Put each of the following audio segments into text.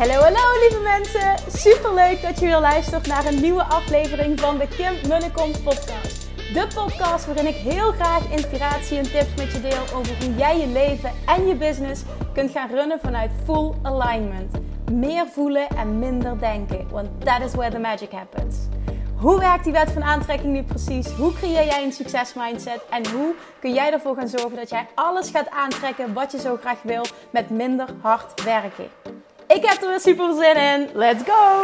Hallo lieve mensen, superleuk dat je weer luistert naar een nieuwe aflevering van de Kim Munnekom podcast. De podcast waarin ik heel graag inspiratie en tips met je deel over hoe jij je leven en je business kunt gaan runnen vanuit full alignment. Meer voelen en minder denken, want that is where the magic happens. Hoe werkt die wet van aantrekking nu precies? Hoe creëer jij een succesmindset? En hoe kun jij ervoor gaan zorgen dat jij alles gaat aantrekken wat je zo graag wil met minder hard werken? Ik heb er weer super zin in. Let's go!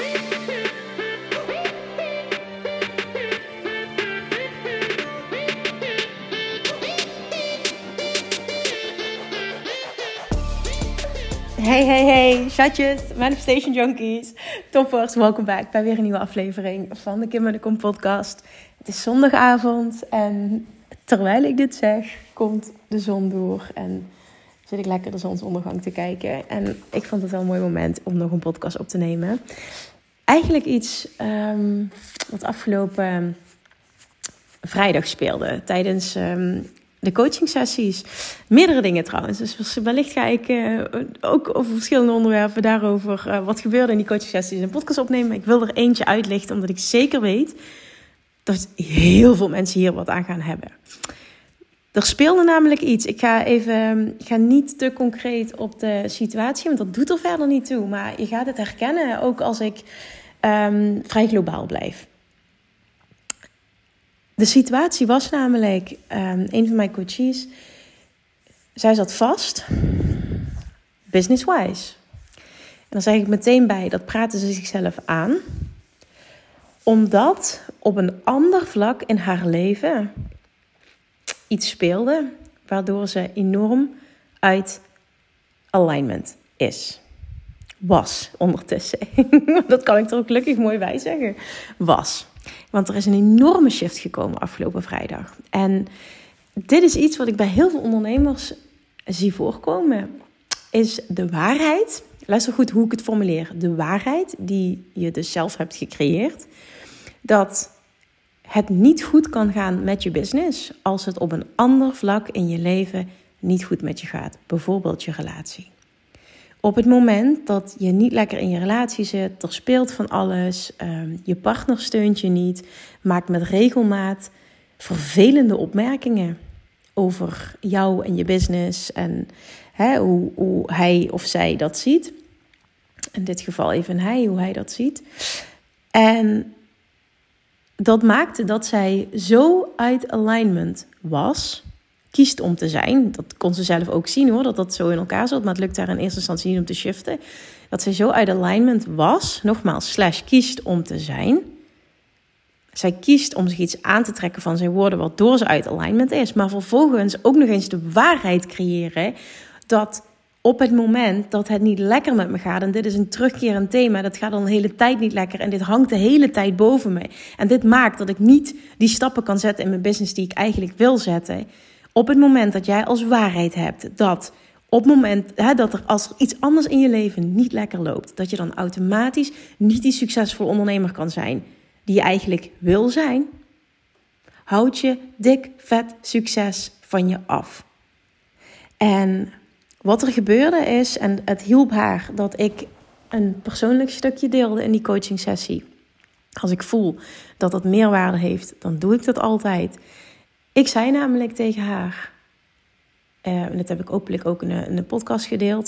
Hey, chatjes, Manifestation Junkies, toppers, welkom back bij weer een nieuwe aflevering van de Kim Munnekom podcast. Het is zondagavond en terwijl ik dit zeg, komt de zon door en zit ik lekker de zonsondergang te kijken. En ik vond het wel een mooi moment om nog een podcast op te nemen. Eigenlijk iets wat afgelopen vrijdag speelde tijdens de coaching sessies. Meerdere dingen trouwens. Dus wellicht ga ik ook over verschillende onderwerpen daarover wat gebeurde in die coaching sessies een podcast opnemen. Ik wil er eentje uitlichten omdat ik zeker weet dat heel veel mensen hier wat aan gaan hebben. Er speelde namelijk iets. Ik ga niet te concreet op de situatie, want dat doet er verder niet toe. Maar je gaat het herkennen, ook als ik vrij globaal blijf. De situatie was namelijk, een van mijn coaches, zij zat vast, business-wise. En dan zeg ik meteen bij, dat praten ze zichzelf aan. Omdat op een ander vlak in haar leven iets speelde, waardoor ze enorm uit alignment was ondertussen. Dat kan ik er ook gelukkig mooi bij zeggen. Want er is een enorme shift gekomen afgelopen vrijdag. En dit is iets wat ik bij heel veel ondernemers zie voorkomen. Is de waarheid, luister goed hoe ik het formuleer. De waarheid die je dus zelf hebt gecreëerd. Dat het niet goed kan gaan met je business als het op een ander vlak in je leven niet goed met je gaat. Bijvoorbeeld je relatie. Op het moment dat je niet lekker in je relatie zit, er speelt van alles, je partner steunt je niet, maakt met regelmaat vervelende opmerkingen over jou en je business en hoe hij of zij dat ziet. In dit geval even hij, hoe hij dat ziet. En dat maakte dat zij zo uit alignment kiest om te zijn. Dat kon ze zelf ook zien hoor, dat zo in elkaar zat. Maar het lukt daar in eerste instantie niet om te shiften. Dat zij zo uit alignment was, nogmaals, kiest om te zijn. Zij kiest om zich iets aan te trekken van zijn woorden, waardoor ze uit alignment is. Maar vervolgens ook nog eens de waarheid creëren dat op het moment dat het niet lekker met me gaat, en dit is een terugkerend thema, dat gaat al een hele tijd niet lekker en dit hangt de hele tijd boven me. En dit maakt dat ik niet die stappen kan zetten in mijn business die ik eigenlijk wil zetten. Op het moment dat jij als waarheid hebt dat op het moment dat er als er iets anders in je leven niet lekker loopt, dat je dan automatisch niet die succesvolle ondernemer kan zijn die je eigenlijk wil zijn, houd je dik vet succes van je af. En wat er gebeurde is, en het hielp haar dat ik een persoonlijk stukje deelde in die coaching sessie. Als ik voel dat dat meerwaarde heeft, dan doe ik dat altijd. Ik zei namelijk tegen haar, en dat heb ik openlijk ook in de podcast gedeeld.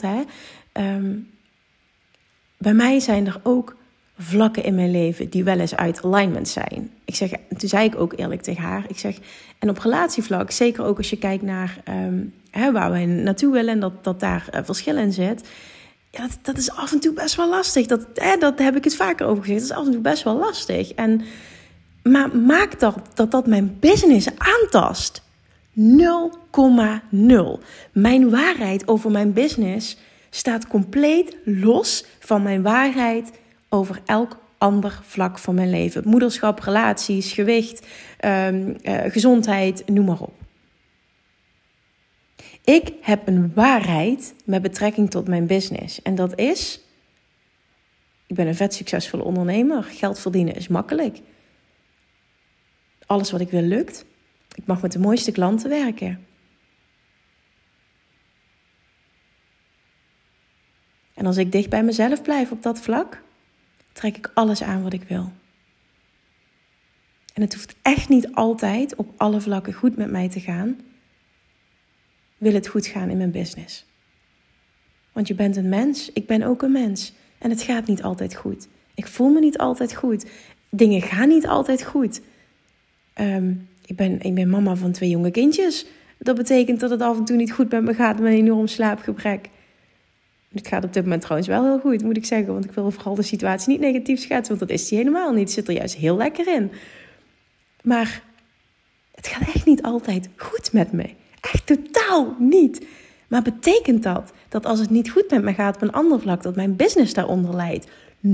Bij mij zijn er ook vlakken in mijn leven die wel eens uit alignment zijn. Toen zei ik ook eerlijk tegen haar, en op relatievlak, zeker ook als je kijkt naar waar we naartoe willen en dat daar verschil in zit. Ja, dat is af en toe best wel lastig. Dat heb ik het vaker over gezegd. Dat is af en toe best wel lastig. Maar maak dat mijn business aantast. 0,0. Mijn waarheid over mijn business staat compleet los van mijn waarheid over elk ander vlak van mijn leven. Moederschap, relaties, gewicht, gezondheid, noem maar op. Ik heb een waarheid met betrekking tot mijn business. En dat is, ik ben een vet succesvolle ondernemer. Geld verdienen is makkelijk. Alles wat ik wil lukt. Ik mag met de mooiste klanten werken. En als ik dicht bij mezelf blijf op dat vlak, trek ik alles aan wat ik wil. En het hoeft echt niet altijd op alle vlakken goed met mij te gaan. Wil het goed gaan in mijn business? Want je bent een mens, ik ben ook een mens. En het gaat niet altijd goed. Ik voel me niet altijd goed. Dingen gaan niet altijd goed. Ik ben mama van 2 jonge kindjes. Dat betekent dat het af en toe niet goed met me gaat met een enorm slaapgebrek. Het gaat op dit moment trouwens wel heel goed, moet ik zeggen. Want ik wil vooral de situatie niet negatief schetsen. Want dat is die helemaal niet. Het zit er juist heel lekker in. Maar het gaat echt niet altijd goed met me. Echt totaal niet. Maar betekent dat als het niet goed met me gaat op een ander vlak, dat mijn business daaronder leidt?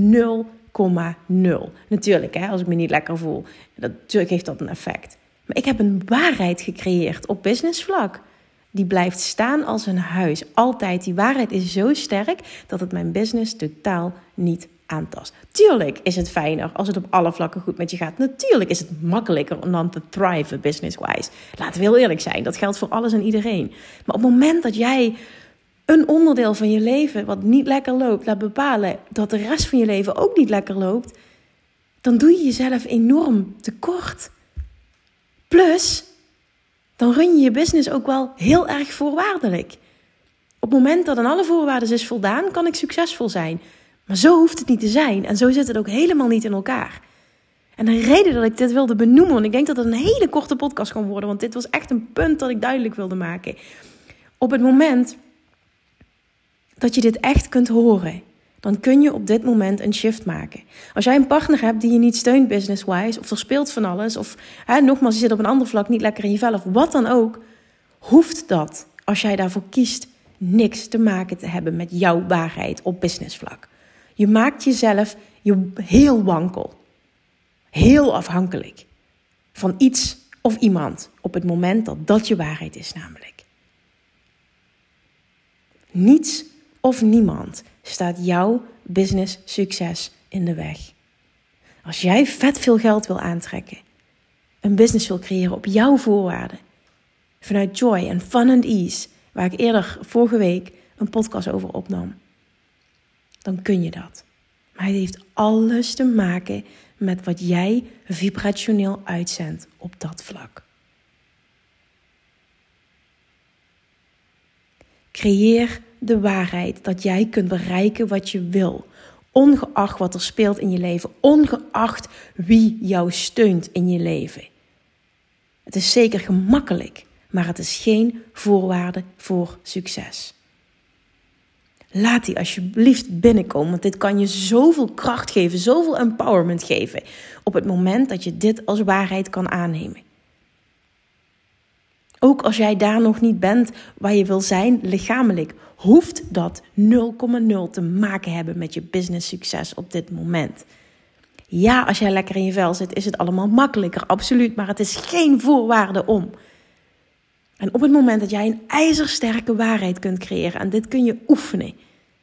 0,0. Natuurlijk, als ik me niet lekker voel, natuurlijk heeft dat een effect. Maar ik heb een waarheid gecreëerd op businessvlak. Die blijft staan als een huis. Altijd. Die waarheid is zo sterk dat het mijn business totaal niet aantast. Tuurlijk is het fijner als het op alle vlakken goed met je gaat. Natuurlijk is het makkelijker om dan te thriven business-wise. Laten we heel eerlijk zijn. Dat geldt voor alles en iedereen. Maar op het moment dat jij een onderdeel van je leven wat niet lekker loopt, laat bepalen dat de rest van je leven ook niet lekker loopt, dan doe je jezelf enorm tekort. Plus, dan run je je business ook wel heel erg voorwaardelijk. Op het moment dat aan alle voorwaarden is voldaan, kan ik succesvol zijn. Maar zo hoeft het niet te zijn. En zo zit het ook helemaal niet in elkaar. En de reden dat ik dit wilde benoemen, want ik denk dat het een hele korte podcast kan worden, want dit was echt een punt dat ik duidelijk wilde maken. Op het moment dat je dit echt kunt horen, dan kun je op dit moment een shift maken. Als jij een partner hebt die je niet steunt business-wise, of er speelt van alles, of nogmaals, je zit op een ander vlak niet lekker in je vel, of wat dan ook, hoeft dat, als jij daarvoor kiest, niks te maken te hebben met jouw waarheid op businessvlak. Je maakt jezelf heel wankel, heel afhankelijk van iets of iemand op het moment dat dat je waarheid is namelijk. Niets of niemand staat jouw business succes in de weg. Als jij vet veel geld wil aantrekken, een business wil creëren op jouw voorwaarden, vanuit joy en fun and ease, waar ik eerder vorige week een podcast over opnam, dan kun je dat. Maar het heeft alles te maken met wat jij vibrationeel uitzendt op dat vlak. Creëer de waarheid dat jij kunt bereiken wat je wil. Ongeacht wat er speelt in je leven. Ongeacht wie jou steunt in je leven. Het is zeker gemakkelijk, maar het is geen voorwaarde voor succes. Laat die alsjeblieft binnenkomen, want dit kan je zoveel kracht geven, zoveel empowerment geven op het moment dat je dit als waarheid kan aannemen. Ook als jij daar nog niet bent waar je wil zijn, lichamelijk, hoeft dat 0,0 te maken hebben met je business succes op dit moment. Ja, als jij lekker in je vel zit, is het allemaal makkelijker, absoluut, maar het is geen voorwaarde om. En op het moment dat jij een ijzersterke waarheid kunt creëren, en dit kun je oefenen.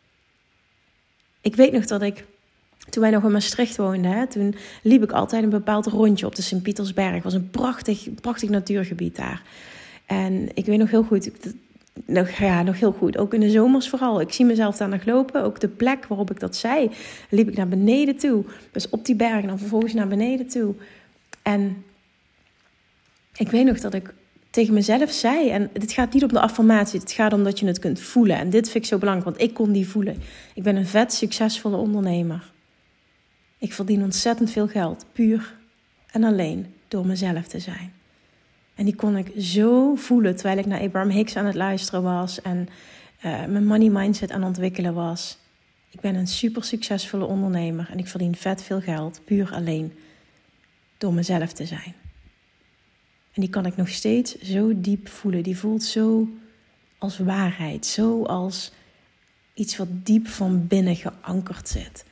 Ik weet nog dat toen wij nog in Maastricht woonden, toen liep ik altijd een bepaald rondje op de Sint-Pietersberg. Het was een prachtig natuurgebied daar. En ik weet nog heel goed, nog heel goed, ook in de zomers vooral. Ik zie mezelf daar nog lopen, ook de plek waarop ik dat zei, liep ik naar beneden toe. Dus op die berg en dan vervolgens naar beneden toe. En ik weet nog dat ik tegen mezelf zei, en dit gaat niet om de affirmatie, het gaat om dat je het kunt voelen. En dit vind ik zo belangrijk, want ik kon die voelen. Ik ben een vet succesvolle ondernemer. Ik verdien ontzettend veel geld, puur en alleen door mezelf te zijn. En die kon ik zo voelen terwijl ik naar Abraham Hicks aan het luisteren was en mijn money mindset aan het ontwikkelen was. Ik ben een super succesvolle ondernemer en ik verdien vet veel geld, puur alleen door mezelf te zijn. En die kan ik nog steeds zo diep voelen. Die voelt zo als waarheid, zo als iets wat diep van binnen geankerd zit.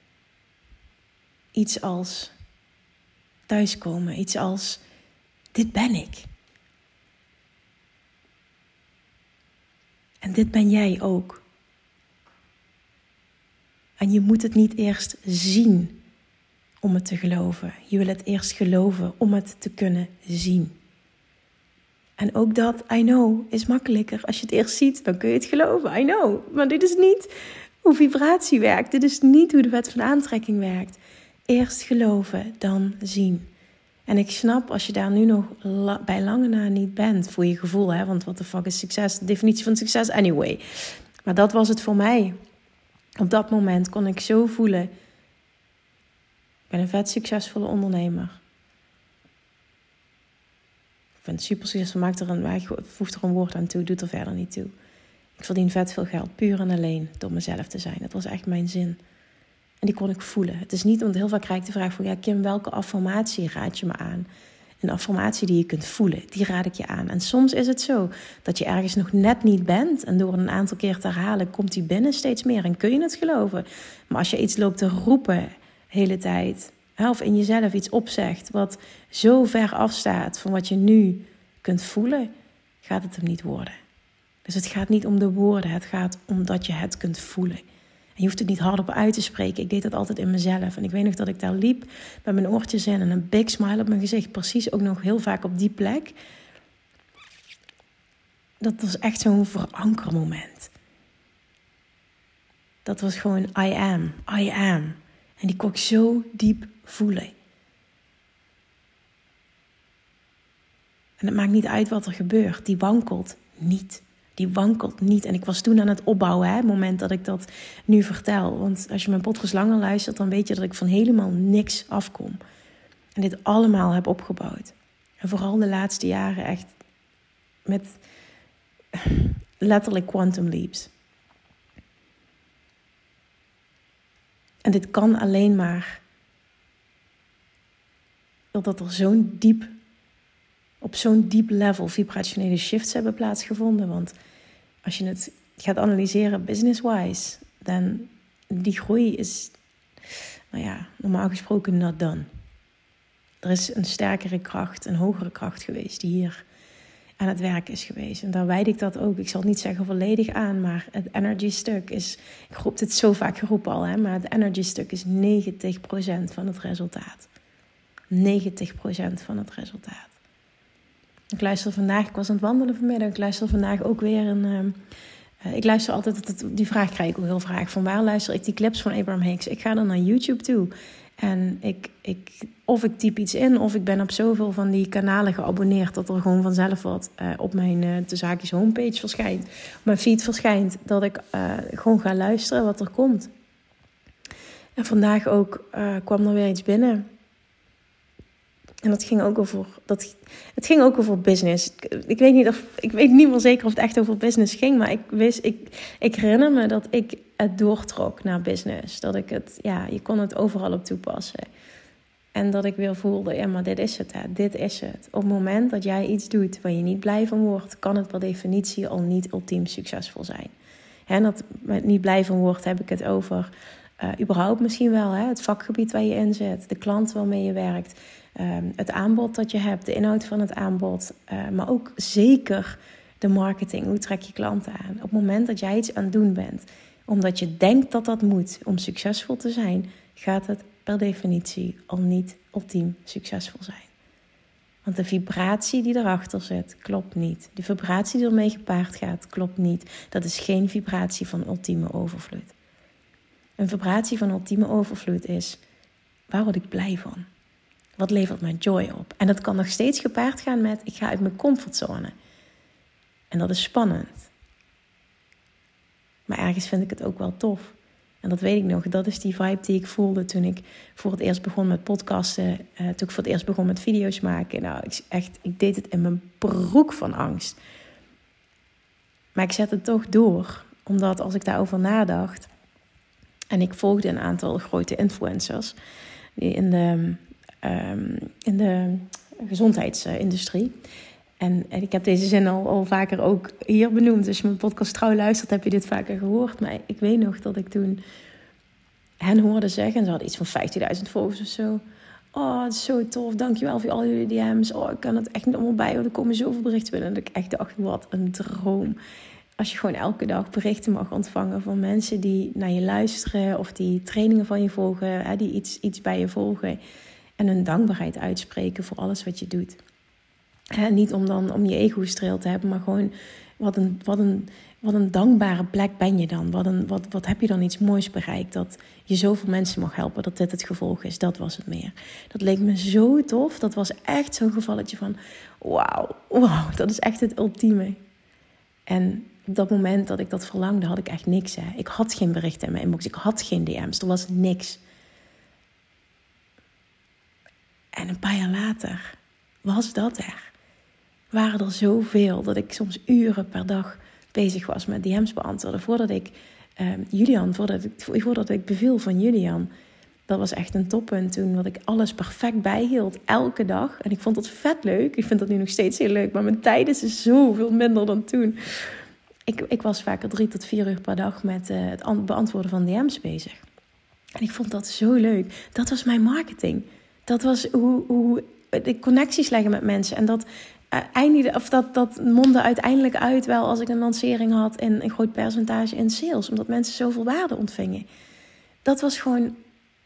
Iets als thuiskomen, iets als dit ben ik. En dit ben jij ook. En je moet het niet eerst zien om het te geloven. Je wil het eerst geloven om het te kunnen zien. En ook dat, I know, is makkelijker. Als je het eerst ziet, dan kun je het geloven. I know. Maar dit is niet hoe vibratie werkt. Dit is niet hoe de wet van aantrekking werkt. Eerst geloven, dan zien. En ik snap als je daar nu nog bij lange na niet bent voor je gevoel. Hè? Want wat de fuck is succes? De definitie van succes anyway. Maar dat was het voor mij. Op dat moment kon ik zo voelen. Ik ben een vet succesvolle ondernemer. Ik vind het super succesvol. Voeg er een woord aan toe. Doet er verder niet toe. Ik verdien vet veel geld. Puur en alleen door mezelf te zijn. Dat was echt mijn zin. En die kon ik voelen. Het is niet, want heel vaak krijg ik de vraag van... Ja, Kim, welke affirmatie raad je me aan? Een affirmatie die je kunt voelen, die raad ik je aan. En soms is het zo dat je ergens nog net niet bent... en door een aantal keer te herhalen komt die binnen steeds meer... en kun je het geloven. Maar als je iets loopt te roepen de hele tijd... of in jezelf iets opzegt wat zo ver afstaat... van wat je nu kunt voelen, gaat het hem niet worden. Dus het gaat niet om de woorden, het gaat om dat je het kunt voelen... En je hoeft het niet hardop uit te spreken. Ik deed dat altijd in mezelf. En ik weet nog dat ik daar liep met mijn oortjes in... en een big smile op mijn gezicht. Precies ook nog heel vaak op die plek. Dat was echt zo'n verankermoment. Dat was gewoon I am. En die kon ik zo diep voelen. En het maakt niet uit wat er gebeurt. Die wankelt niet. Die wankelt niet. En ik was toen aan het opbouwen, het moment dat ik dat nu vertel. Want als je mijn podcast langer luistert, dan weet je dat ik van helemaal niks afkom. En dit allemaal heb opgebouwd. En vooral de laatste jaren echt met letterlijk quantum leaps. En dit kan alleen maar doordat er op zo'n diep level vibrationele shifts hebben plaatsgevonden. Want als je het gaat analyseren business-wise, dan die groei is, normaal gesproken not done. Er is een sterkere kracht, een hogere kracht geweest die hier aan het werk is geweest. En daar wijd ik dat ook. Ik zal het niet zeggen volledig aan, maar het energy stuk is, ik heb dit zo vaak geroepen al, maar het energy stuk is 90% van het resultaat. 90% van het resultaat. Ik was aan het wandelen vanmiddag. Ik luister vandaag ook weer ik luister altijd, die vraag krijg ik ook heel vaak. Van waar luister ik die clips van Abraham Hicks? Ik ga dan naar YouTube toe. En of ik typ iets in, of ik ben op zoveel van die kanalen geabonneerd... dat er gewoon vanzelf wat op mijn de zaakjes homepage verschijnt. Op mijn feed verschijnt. Dat ik gewoon ga luisteren wat er komt. En vandaag ook kwam er weer iets binnen... En het ging ook over business. Ik weet niet meer zeker of het echt over business ging. Maar ik herinner me dat ik het doortrok naar business. Dat ik je kon het overal op toepassen. En dat ik weer voelde, maar dit is het. Hè. Dit is het. Op het moment dat jij iets doet waar je niet blij van wordt... kan het per definitie al niet ultiem succesvol zijn. En dat met niet blij van wordt, heb ik het over... überhaupt misschien wel, het vakgebied waar je in zit. De klant waarmee je werkt... het aanbod dat je hebt, de inhoud van het aanbod, maar ook zeker de marketing. Hoe trek je klanten aan? Op het moment dat jij iets aan het doen bent, omdat je denkt dat dat moet om succesvol te zijn, gaat het per definitie al niet ultiem succesvol zijn. Want de vibratie die erachter zit, klopt niet. De vibratie die ermee gepaard gaat, klopt niet. Dat is geen vibratie van ultieme overvloed. Een vibratie van ultieme overvloed is, waar word ik blij van? Wat levert mij joy op? En dat kan nog steeds gepaard gaan met, ik ga uit mijn comfortzone. En dat is spannend. Maar ergens vind ik het ook wel tof. En dat weet ik nog. Dat is die vibe die ik voelde toen ik voor het eerst begon met podcasten. Toen ik voor het eerst begon met video's maken. Nou, ik deed het in mijn broek van angst. Maar ik zette het toch door. Omdat als ik daarover nadacht... En ik volgde een aantal grote influencers... die in de gezondheidsindustrie. En ik heb deze zin al vaker ook hier benoemd. Als je mijn podcast trouw luistert, heb je dit vaker gehoord. Maar ik weet nog dat ik toen hen hoorde zeggen... en ze hadden iets van 15.000 volgers of zo. Oh, het is zo tof. Dankjewel voor al jullie DM's. Oh, ik kan het echt niet allemaal bij. Want er komen zoveel berichten binnen. En dat ik echt dacht, wat een droom. Als je gewoon elke dag berichten mag ontvangen van mensen die naar je luisteren... of die trainingen van je volgen, die iets bij je volgen... en hun dankbaarheid uitspreken voor alles wat je doet. Niet om je ego streel te hebben, maar gewoon Wat een dankbare plek ben je dan. Wat heb je dan iets moois bereikt. Dat je zoveel mensen mag helpen. Dat dit het gevolg is. Dat was het meer. Dat leek me zo tof. Dat was echt zo'n gevalletje van... Wauw, dat is echt het ultieme. En op dat moment dat ik dat verlangde, had ik echt niks. Hè. Ik had geen berichten in mijn inbox. Ik had geen DM's. Er was niks. En een paar jaar later was dat er. Waren er zoveel dat ik soms uren per dag bezig was met DM's beantwoorden. Voordat ik beviel van Julian. Dat was echt een toppunt toen, dat ik alles perfect bijhield. Elke dag. En ik vond dat vet leuk. Ik vind dat nu nog steeds heel leuk. Maar mijn tijd is dus zoveel minder dan toen. Ik was vaker 3 tot 4 uur per dag met het beantwoorden van DM's bezig. En ik vond dat zo leuk. Dat was mijn marketing. Dat was hoe de connecties leggen met mensen. En dat mondde uiteindelijk uit wel als ik een lancering had in een groot percentage in sales. Omdat mensen zoveel waarde ontvingen. Dat was gewoon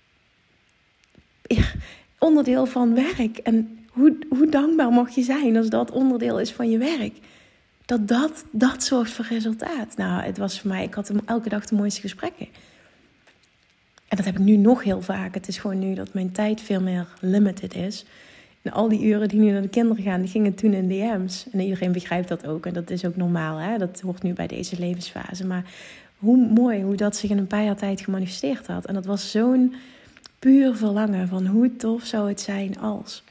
onderdeel van werk. En hoe dankbaar mag je zijn als dat onderdeel is van je werk. Dat zorgt voor resultaat. Nou, het was voor mij, ik had elke dag de mooiste gesprekken. En dat heb ik nu nog heel vaak. Het is gewoon nu dat mijn tijd veel meer limited is. En al die uren die nu naar de kinderen gaan, die gingen toen in DM's. En iedereen begrijpt dat ook. En dat is ook normaal, hè? Dat hoort nu bij deze levensfase. Maar hoe mooi hoe dat zich in een paar jaar tijd gemanifesteerd had. En dat was zo'n puur verlangen van hoe tof zou het zijn als.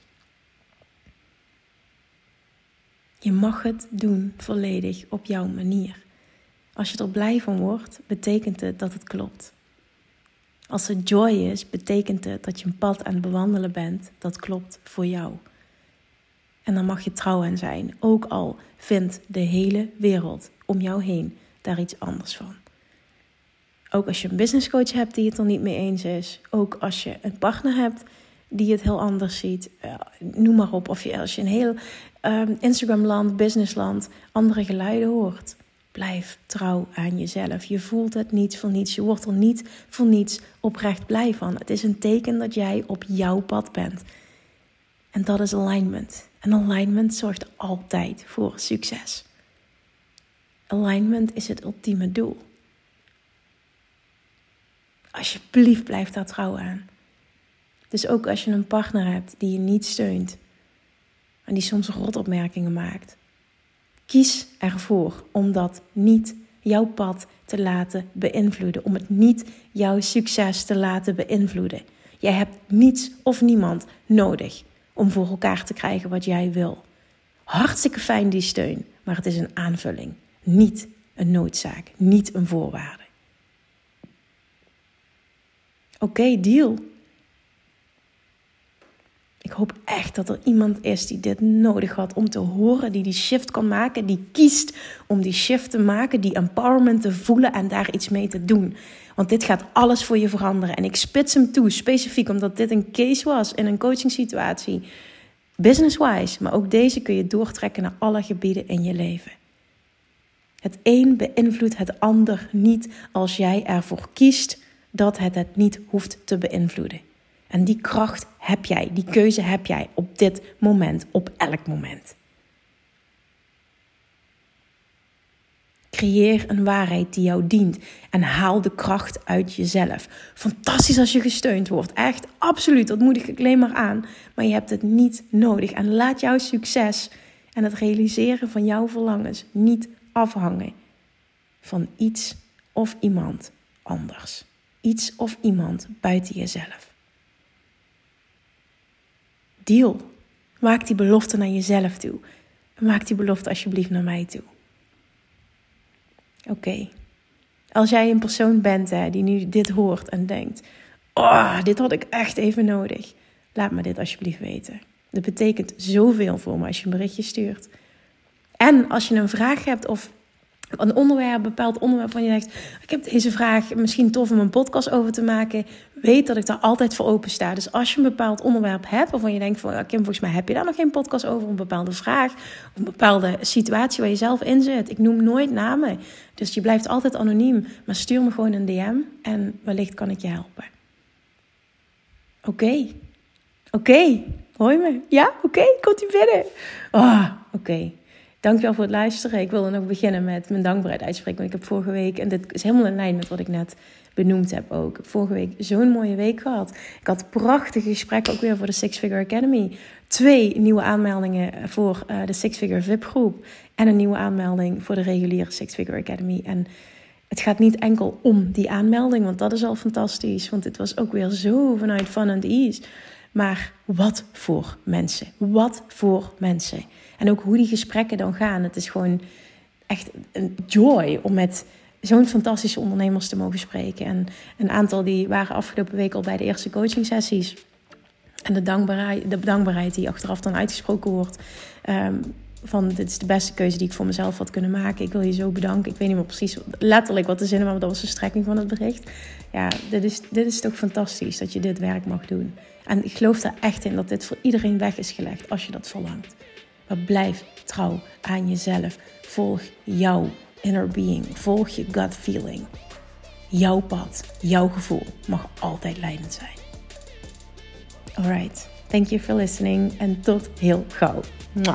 Je mag het doen volledig op jouw manier. Als je er blij van wordt, betekent het dat het klopt. Als het joy is, betekent het dat je een pad aan het bewandelen bent dat klopt voor jou. En dan mag je trouw aan zijn, ook al vindt de hele wereld om jou heen daar iets anders van. Ook als je een businesscoach hebt die het er niet mee eens is. Ook als je een partner hebt die het heel anders ziet. Noem maar op. Of als je een heel Instagram-land, businessland, andere geluiden hoort. Blijf trouw aan jezelf. Je voelt het niet voor niets. Je wordt er niet voor niets oprecht blij van. Het is een teken dat jij op jouw pad bent. En dat is alignment. En alignment zorgt altijd voor succes. Alignment is het ultieme doel. Alsjeblieft, blijf daar trouw aan. Dus ook als je een partner hebt die je niet steunt. En die soms rotopmerkingen maakt. Kies ervoor om dat niet jouw pad te laten beïnvloeden. Om het niet jouw succes te laten beïnvloeden. Jij hebt niets of niemand nodig om voor elkaar te krijgen wat jij wil. Hartstikke fijn die steun, maar het is een aanvulling. Niet een noodzaak, niet een voorwaarde. Oké, deal. Ik hoop echt dat er iemand is die dit nodig had om te horen, die shift kan maken, die kiest om die shift te maken, die empowerment te voelen en daar iets mee te doen. Want dit gaat alles voor je veranderen. En ik spits hem toe, specifiek omdat dit een case was in een coaching situatie. Business-wise, maar ook deze kun je doortrekken naar alle gebieden in je leven. Het een beïnvloedt het ander niet als jij ervoor kiest dat het niet hoeft te beïnvloeden. En die kracht heb jij, die keuze heb jij op dit moment, op elk moment. Creëer een waarheid die jou dient en haal de kracht uit jezelf. Fantastisch als je gesteund wordt, echt, absoluut, dat moedig ik alleen maar aan. Maar je hebt het niet nodig en laat jouw succes en het realiseren van jouw verlangens niet afhangen van iets of iemand anders. Iets of iemand buiten jezelf. Deal. Maak die belofte naar jezelf toe. Maak die belofte alsjeblieft naar mij toe. Oké. Als jij een persoon bent die nu dit hoort en denkt... dit had ik echt even nodig. Laat me dit alsjeblieft weten. Dat betekent zoveel voor me als je een berichtje stuurt. En als je een vraag hebt of een bepaald onderwerp van je denkt... ik heb deze vraag misschien tof om een podcast over te maken... weet dat ik daar altijd voor open sta. Dus als je een bepaald onderwerp hebt waarvan je denkt... van Kim, volgens mij heb je daar nog geen podcast over... een bepaalde vraag of een bepaalde situatie waar je zelf in zit. Ik noem nooit namen. Dus je blijft altijd anoniem. Maar stuur me gewoon een DM en wellicht kan ik je helpen. Oké. Hoor je me? Ja? Oké. Komt ie binnen? Oké. Dankjewel voor het luisteren. Ik wilde nog beginnen met mijn dankbaarheid uitspreken. Want ik heb vorige week, en dit is helemaal in lijn met wat ik net benoemd heb ook. Ik heb vorige week zo'n mooie week gehad. Ik had prachtige gesprekken ook weer voor de Six Figure Academy. 2 nieuwe aanmeldingen voor de Six Figure VIP groep. En een nieuwe aanmelding voor de reguliere Six Figure Academy. En het gaat niet enkel om die aanmelding, want dat is al fantastisch. Want het was ook weer zo vanuit fun and ease. Maar wat voor mensen. Wat voor mensen. En ook hoe die gesprekken dan gaan. Het is gewoon echt een joy om met zo'n fantastische ondernemers te mogen spreken. En een aantal die waren afgelopen week al bij de eerste coaching sessies. En de dankbaarheid die achteraf dan uitgesproken wordt. Van dit is de beste keuze die ik voor mezelf had kunnen maken. Ik wil je zo bedanken. Ik weet niet meer precies letterlijk wat de zin was, maar dat was de strekking van het bericht. Ja, dit is toch fantastisch dat je dit werk mag doen. En ik geloof daar echt in dat dit voor iedereen weg is gelegd als je dat verlangt. Maar blijf trouw aan jezelf. Volg jouw inner being. Volg je gut feeling. Jouw pad, jouw gevoel mag altijd leidend zijn. Alright, thank you for listening en tot heel gauw. Mwah.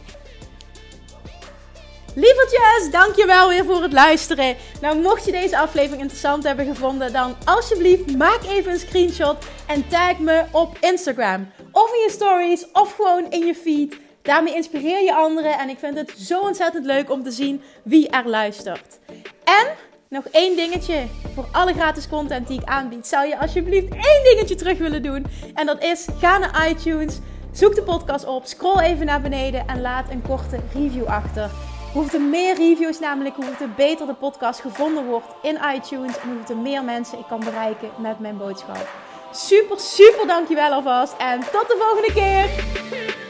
Lievertjes, dankjewel weer voor het luisteren. Nou, mocht je deze aflevering interessant hebben gevonden, dan alsjeblieft maak even een screenshot en tag me op Instagram. Of in je stories, of gewoon in je feed. Daarmee inspireer je anderen en ik vind het zo ontzettend leuk om te zien wie er luistert. En nog 1 dingetje. Voor alle gratis content die ik aanbied, zou je alsjeblieft 1 dingetje terug willen doen. En dat is, ga naar iTunes, zoek de podcast op, scroll even naar beneden en laat een korte review achter. Hoeveel meer reviews namelijk, hoeveel beter de podcast gevonden wordt in iTunes. En hoeveel meer mensen ik kan bereiken met mijn boodschap. Super, super dankjewel alvast. En tot de volgende keer.